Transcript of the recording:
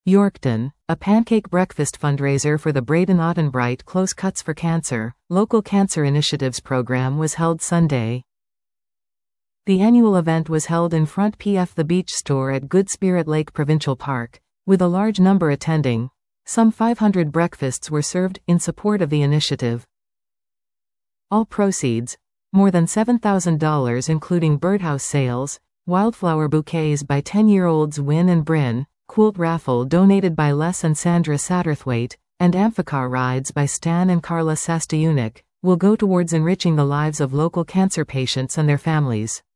Yorkton, a pancake breakfast fundraiser for the Braden Ottenbright Close Cuts for Cancer, Local Cancer Initiatives program was held Sunday. The annual event was held in front PF The Beach Store at Good Spirit Lake Provincial Park, with a large number attending. Some 500 breakfasts were served in support of the initiative. All proceeds, more than $7,000 including birdhouse sales, wildflower bouquets by 10-year-olds Win and Bryn, quilt raffle donated by Les and Sandra Satterthwaite, and amphicar rides by Stan and Carla Sastayunik, will go towards enriching the lives of local cancer patients and their families.